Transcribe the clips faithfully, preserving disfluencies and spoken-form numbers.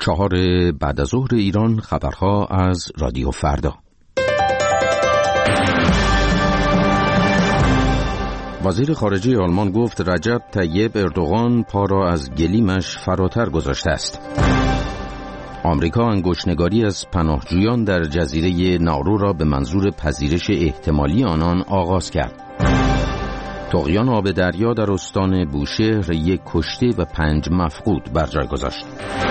چهار بعد از ظهر ایران، خبرها از رادیو فردا. وزیر خارجه آلمان گفت رجب طیب اردوغان پا را از گلیمش فراتر گذاشته است. آمریکا انگشت‌نگاری از پناهجویان در جزیره نارو را به منظور پذیرش احتمالی آنان آغاز کرد. طغیان آب دریا در استان بوشهر یک کشته و پنج مفقود بر جای گذاشت.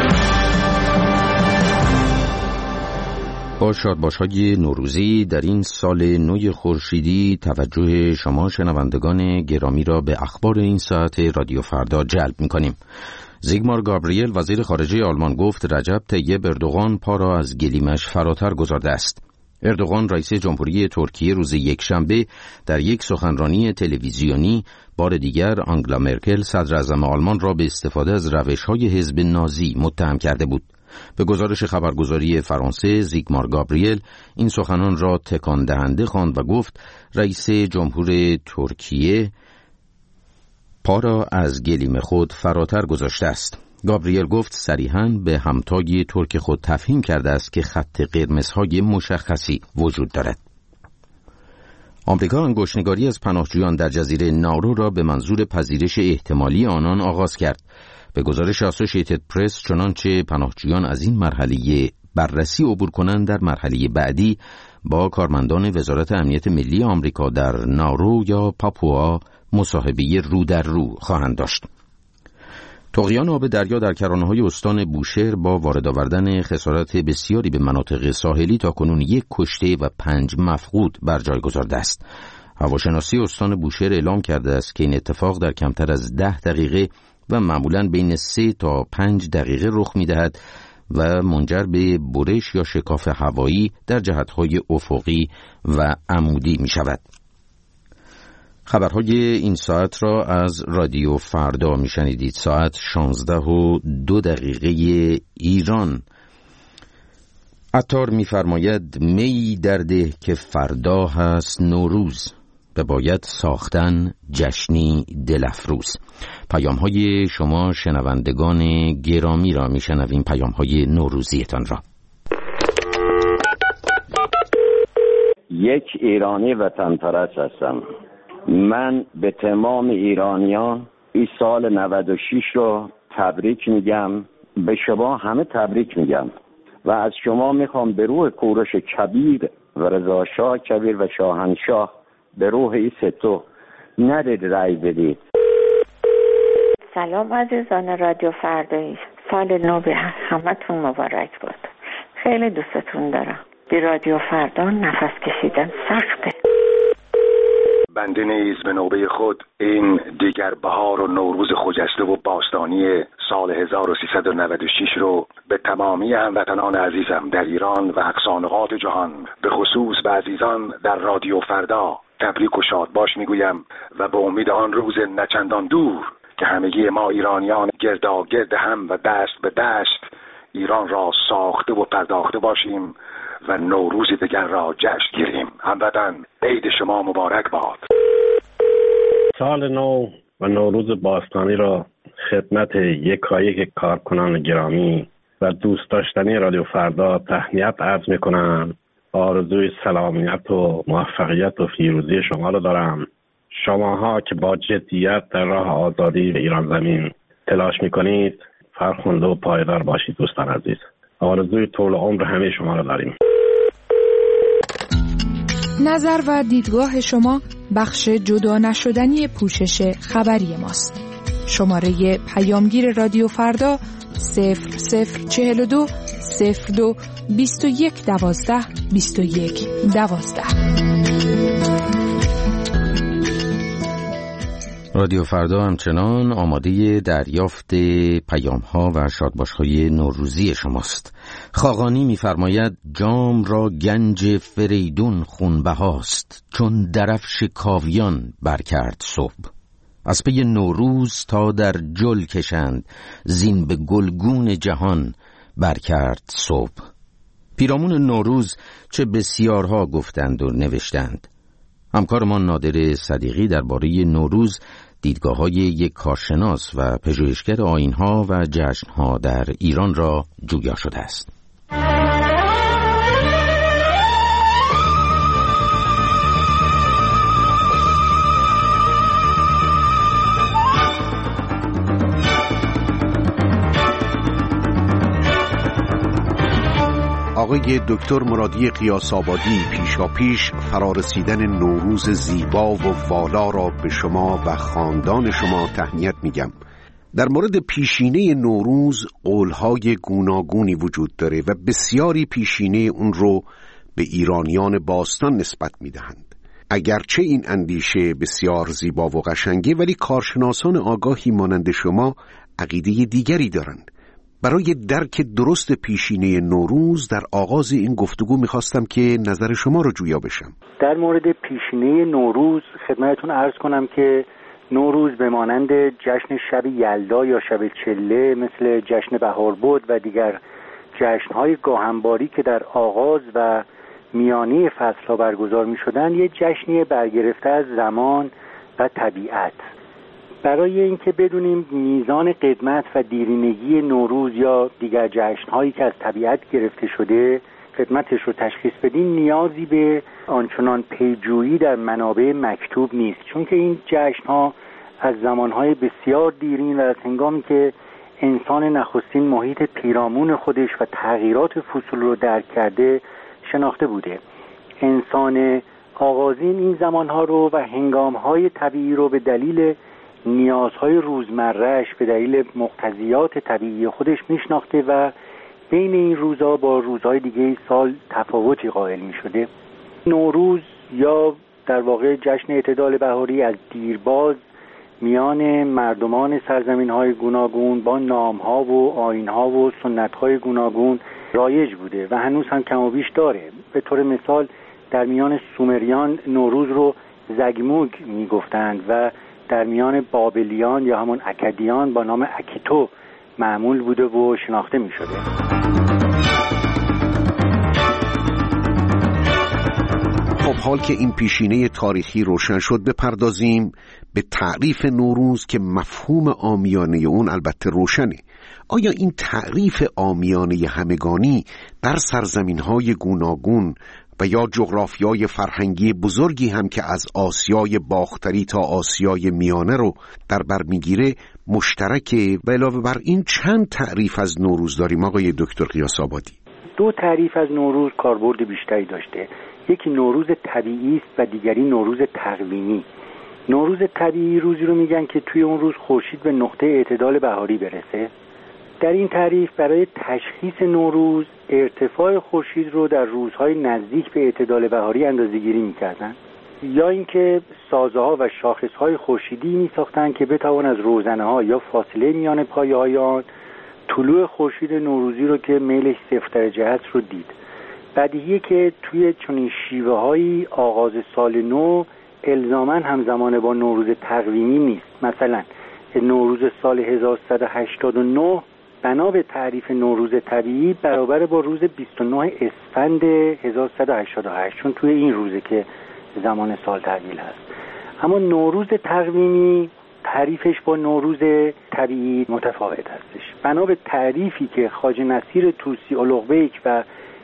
با شادباش‌های نوروزی در این سال نو خورشیدی توجه شما شنوندگان گرامی را به اخبار این ساعت رادیو فردا جلب می‌کنیم. زیگمار گابریل وزیر خارجه آلمان گفت رجب طیب اردوغان پا را از گلیمش فراتر گذارده است. اردوغان رئیس جمهوری ترکیه روز یکشنبه در یک سخنرانی تلویزیونی بار دیگر آنگلا مرکل صدراعظم آلمان را به استفاده از روش‌های حزب نازی متهم کرده بود. به گزارش خبرگزاری فرانسه، زیگمار گابریل این سخنان را تکان دهنده خواند و گفت رئیس جمهور ترکیه پا را از گلیم خود فراتر گذاشته است. گابریل گفت صریحاً به همتای ترک خود تفهیم کرده است که خط قرمزهای مشخصی وجود دارد. آمریکا انگشت‌نگاری از پناهجویان در جزیره نارو را به منظور پذیرش احتمالی آنان آغاز کرد. به گزارش اسوسییتد پرس چنانچه پناهجویان از این مرحله بررسی عبور کنند در مرحله بعدی با کارمندان وزارت امنیت ملی آمریکا در نارو یا پاپوا مصاحبه رو در رو خواهند داشت. طغیان آب دریا در کرانه‌های استان بوشهر با وارد آوردن خسارات بسیاری به مناطق ساحلی تاکنون یک کشته و پنج مفقود بر جای گذارده است. هواشناسی استان بوشهر اعلام کرده است که این اتفاق در کمتر از ده دقیقه و معمولاً بین سه تا پنج دقیقه رخ می‌دهد و منجر به برش یا شکاف هوایی در جهت‌های افقی و عمودی می‌شود. خبرهای این ساعت را از رادیو فردا میشنیدید. ساعت شانزده و دو دقیقه ایران. عطار میفرماید می درده که فردا هست نوروز، باید ساختن جشنی دلفروز. پیام های شما شنوندگان گرامی را میشنویم، پیام های نوروزیتان را. یک ایرانی وطن پرست هستم. من به تمام ایرانیان این سال نود و شش رو تبریک میگم، به شما همه تبریک میگم و از شما میخوام به روح کوروش کبیر و رضا شاه کبیر و شاهنشاه به روح این ستو ندید رای بدید. سلام عزیزان رادیو فردایی، سال نو به همتون مبارک بود. خیلی دوستتون دارم. بی رادیو فردا نفس کشیدن سخته. بنده نیز به نوبه خود این دیگر بهار و نوروز خجسته و باستانی سال هزار و سیصد و نود و شش رو به تمامی هموطنان عزیزم در ایران و اقصا نقاط جهان، به خصوص به عزیزان در رادیو فردا تبریک و شادباش میگویم و به امید آن روز نچندان دور که همگی ما ایرانیان گرداگرد هم و دست به دست ایران را ساخته و پرداخته باشیم و نوروز دیگر را جشن گیریم. هموطن، عید شما مبارک باد. سال نو و نوروز باستانی را خدمت یکایک کارکنان گرامی و دوست داشتنی رادیو فردا تهنیت عرض میکنم. آرزوی سلامت و موفقیت و پیروزی شما را دارم. شماها که با جدیت در راه آزادی ایران زمین تلاش میکنید، فرخنده و پایدار باشید دوستان عزیز. آرزوی طول عمر همه شما را داریم. نظر و دیدگاه شما بخش جدا نشدنی پوشش خبری ماست. شماره پیامگیر رادیو فردا صفر صفر چهل و دو صفر دو بیست و یک دوازده بیست و یک دوازده. رادیو فردا همچنان آماده دریافت پیام‌ها و شادباش‌های نوروزی شماست. خاقانی می‌فرماید جام را گنج فریدون خونبهاست، چون درفش کاویان برکرد صبح. از پی نوروز تا در جل کشند، زین به گلگون جهان برکرد صبح. پیرامون نوروز چه بسیارها گفتند و نوشتند. همکارمان نادر صدیقی درباره نوروز دیدگاه‌های یک کارشناس و پژوهشگر آیین‌ها و جشن‌ها در ایران را جویا شده است. آقای دکتر مرادی قیاس‌آبادی، پیشاپیش فرارسیدن نوروز زیبا و والا را به شما و خاندان شما تهنیت میگم. در مورد پیشینه نوروز قولهای گوناگونی وجود داره و بسیاری پیشینه اون رو به ایرانیان باستان نسبت میدهند. اگرچه این اندیشه بسیار زیبا و قشنگه، ولی کارشناسان آگاهی مانند شما عقیده دیگری دارند. برای درک درست پیشینه نوروز در آغاز این گفتگو میخواستم که نظر شما رو جویا بشم. در مورد پیشینه نوروز خدمتتون عرض کنم که نوروز به مانند جشن شب یلدا یا شب چله، مثل جشن بهاربد و دیگر جشن‌های گاهنباری که در آغاز و میانه فصل‌ها برگزار می‌شدند، یک جشنی برگرفته از زمان و طبیعت. برای اینکه بدونیم میزان قدمت و دیرینگی نوروز یا دیگر جشن‌هایی که از طبیعت گرفته شده قدمتش رو تشخیص بدیم، نیازی به آنچنان پیجویی در منابع مکتوب نیست، چون که این جشن‌ها از زمانهای بسیار دیرین و از هنگامی که انسان نخستین محیط پیرامون خودش و تغییرات فصول رو درک کرده شناخته بوده. انسان آغازین این زمانها رو و هنگام‌های طبیعی رو به دلیل نیازهای روزمره‌اش، به دلیل مقتضیات طبیعی خودش میشناخته و بین این روزها با روزهای دیگه سال تفاوتی قائل میشده. نوروز یا در واقع جشن اعتدال بهاری از دیرباز میان مردمان سرزمین‌های گوناگون با نام‌ها و آیین‌ها و سنت‌های گوناگون رایج بوده و هنوز هم کم و بیش داره. به طور مثال در میان سومریان نوروز رو زگموگ میگفتند و در میان بابلیان یا همون اکدیان با نام اکیتو معمول بوده و شناخته می شده. خب حال که این پیشینه تاریخی روشن شد، بپردازیم به تعریف نوروز که مفهوم عامیانه اون البته روشنه. آیا این تعریف عامیانه همگانی در سرزمین‌های گوناگون و یا جغرافیای فرهنگی بزرگی هم که از آسیای باختری تا آسیای میانه رو در بر میگیره مشترکه؟ و علاوه بر این چند تعریف از نوروز داریم آقای دکتر قیاس‌آبادی؟ دو تعریف از نوروز کاربرد بیشتری داشته. یکی نوروز طبیعی است و دیگری نوروز تقویمی. نوروز طبیعی روزی رو میگن که توی اون روز خورشید به نقطه اعتدال بهاری برسه. در این تعریف برای تشخیص نوروز ارتفاع خورشید رو در روزهای نزدیک به اعتدال بهاری اندازه‌گیری می‌کردند، یا اینکه سازه‌ها و شاخص‌های خورشیدی می‌ساختند که بتوان از روزنه‌ها یا فاصله میان پایه‌های آن طلوع خورشید نوروزی رو که میلش صفر درجه است رو دید. بدیهیه که توی چنین شیوه‌هایی آغاز سال نو الزاماً همزمان با نوروز تقویمی نیست. مثلا نوروز سال هزار و سیصد و هشتاد و نه بنا به تعریف نوروز طبیعی برابر با روز بیست و نه اسفند هزار و سیصد و هشتاد و هشت، چون توی این روزه که زمان سال تحویل هست. اما نوروز تقویمی تعریفش با نوروز طبیعی متفاوت هستش. بنا به تعریفی که خواجه نصیر طوسی اولوغبیک و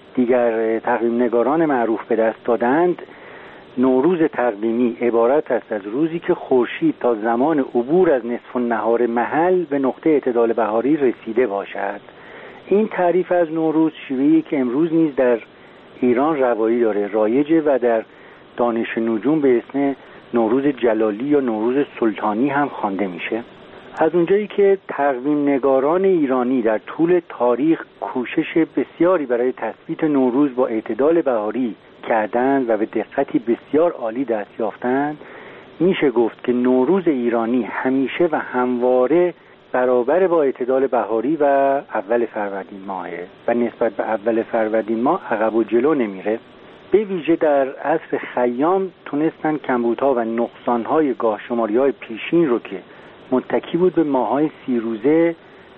دیگر تقویم نگاران معروف به دست دادند، نوروز تقویمی عبارت است از روزی که خورشید تا زمان عبور از نصف النهار محل به نقطه اعتدال بهاری رسیده باشد. این تعریف از نوروز شیوهی که امروز نیز در ایران روایی داره، رایجه و در دانش نجوم به اسم نوروز جلالی یا نوروز سلطانی هم خوانده میشه. از اونجایی که تقویم نگاران ایرانی در طول تاریخ کوشش بسیاری برای تثبیت نوروز با اعتدال بهاری کردند و به دقتی بسیار عالی دست یافتند، میشه گفت که نوروز ایرانی همیشه و همواره برابر با اعتدال بهاری و اول فروردین ماهه و نسبت به اول فروردین ماه عقب و جلو نمیره. به ویژه در عصر خیام تونستن کمبودها و نقصانهای گاهشماری‌های پیشین رو که متکی بود به ماه‌های سی روزه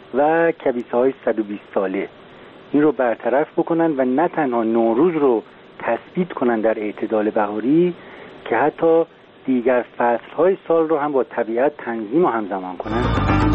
و کبیسه‌های صد و بیست ساله این رو برطرف بکنن و نه تنها نوروز رو تثبیت کنن در اعتدال بهاری، که حتی دیگر فصل‌های سال رو هم با طبیعت تنظیم و همزمان کنند.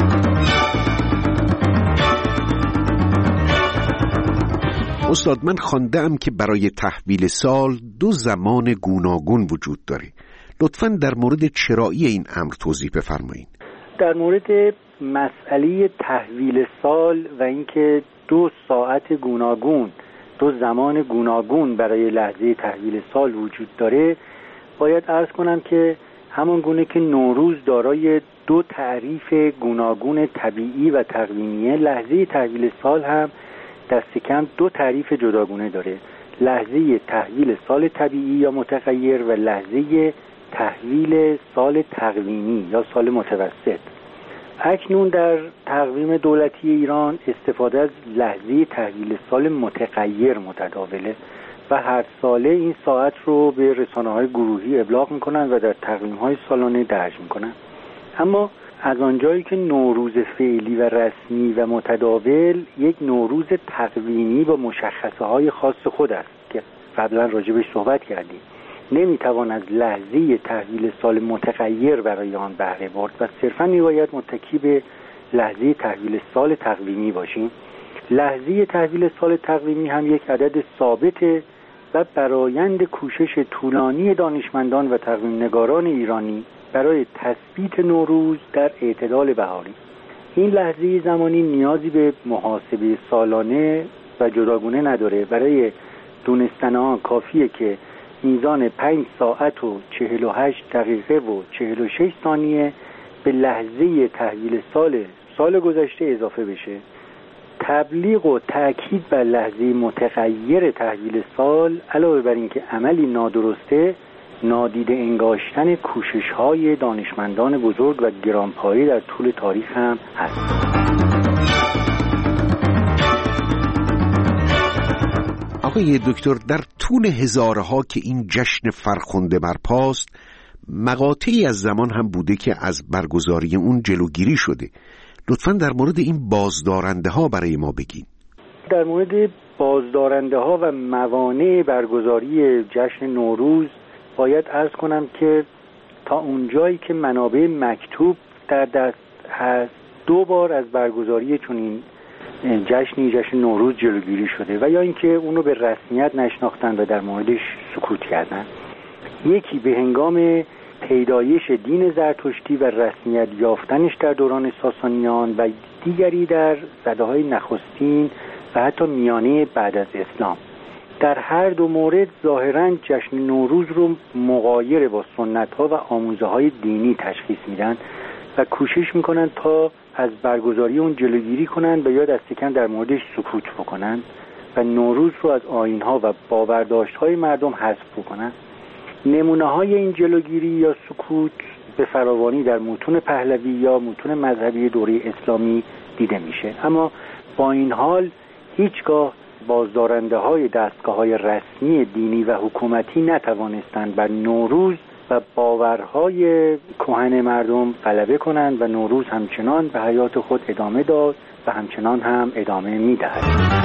استاد، من خواندم که برای تحویل سال دو زمان گوناگون وجود داره. لطفاً در مورد چرایی این امر توضیح بفرمایید. در مورد مسئله تحویل سال و اینکه دو ساعت گوناگون، دو زمان گوناگون برای لحظه تحویل سال وجود داره، باید عرض کنم که همان گونه که نوروز دارای دو تعریف گوناگون طبیعی و تقویمیه، لحظه تحویل سال هم دست کم دو تعریف جداگونه داره: لحظه تحویل سال طبیعی یا متغیر و لحظه تحویل سال تقویمی یا سال متوسط. اکنون در تقویم دولتی ایران استفاده از لحظه تحویل سال متغیر متداوله و هر ساله این ساعت رو به رسانه‌های گروهی ابلاغ میکنن و در تقویم‌های سالانه درج میکنن. اما از آنجایی که نوروز فعلی و رسمی و متداول یک نوروز تقویمی با مشخصه‌های خاص خود است که قبلا راجبش صحبت کردیم، نمیتوان از لحظه تحویل سال متغیر برای آن بهره برد و صرفاً میباید متکی به لحظه تحویل سال تقویمی باشیم. لحظه تحویل سال تقویمی هم یک عدد ثابته و برآیند کوشش طولانی دانشمندان و تقویم نگاران ایرانی برای تثبیت نوروز در اعتدال بهاری. این لحظه زمانی نیازی به محاسبه سالانه و جداگونه نداره. برای دونستن آن کافیه که میزان پنج ساعت و چهل و هشت دقیقه و چهل و شش ثانیه به لحظه تحویل سال سال گذشته اضافه بشه. تبلیغ و تأکید بر لحظه متغیر تحویل سال علاوه بر این که عملی نادرسته، نادیده انگاشتن کوشش‌های دانشمندان بزرگ و گرانپایه در طول تاریخ هم هست. آقای دکتر، در طول هزارها که این جشن فرخنده برپاست، مقاطعی از زمان هم بوده که از برگزاری اون جلوگیری شده. لطفاً در مورد این بازدارنده ها برای ما بگین. در مورد بازدارنده ها و موانع برگزاری جشن نوروز باید عرض کنم که تا اونجایی که منابع مکتوب در دست هست، دو بار از برگزاری چنین جشنی جشن نوروز جلوگیری شده و یا اینکه اونو به رسمیت نشناختن و در موردش سکوت کردن. یکی به هنگام پیدایش دین زرتشتی و رسمیت یافتنش در دوران ساسانیان و دیگری در سده‌های نخستین و حتی میانه بعد از اسلام. در هر دو مورد ظاهراً جشن نوروز رو مغایر با سنت‌ها و آموزه‌های دینی تشخیص میدن و کوشش میکنن تا از برگزاری اون جلوگیری کنن و یا دست کم در موردش سکوت بکنن و نوروز رو از آیین‌ها و باورداشت‌های مردم حذف بکنن. نمونه‌های این جلوگیری یا سکوت به فراوانی در متون پهلوی یا متون مذهبی دوره اسلامی دیده میشه. اما با این حال هیچگاه بازدارنده های دستگاه های رسمی دینی و حکومتی نتوانستند بر نوروز و باورهای کهن مردم غلبه کنند و نوروز همچنان به حیات خود ادامه داد و همچنان هم ادامه میدهد.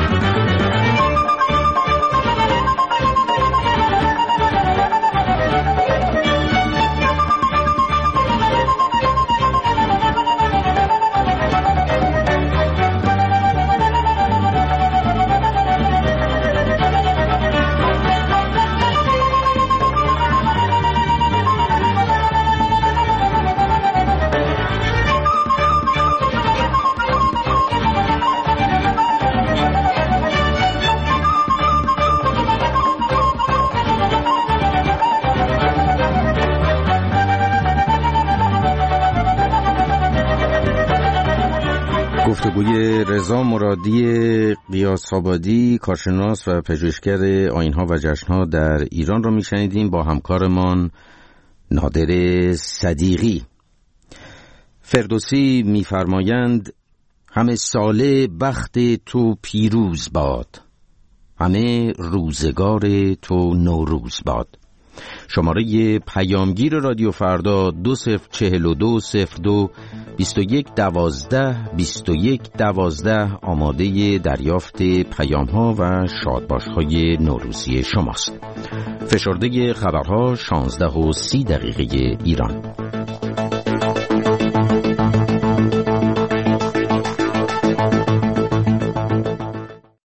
گفتگوی رضا مرادی قیاس‌آبادی، کارشناس و پژوهشگر آیین‌ها و جشن‌ها در ایران را می‌شنیدیم با همکارمان نادر صدیقی. فردوسی می‌فرمایند همه ساله بخت تو پیروز باد، همه روزگار تو نوروز باد. شماره پیامگیر رادیو فردا دو صفر چهل و دو صفر دو بیست و یک دوازده بیست و یک دوازده آماده دریافت پیام ها و شادباش های نوروزی شماست. فشرده خبرها شانزده و سی دقیقه ایران.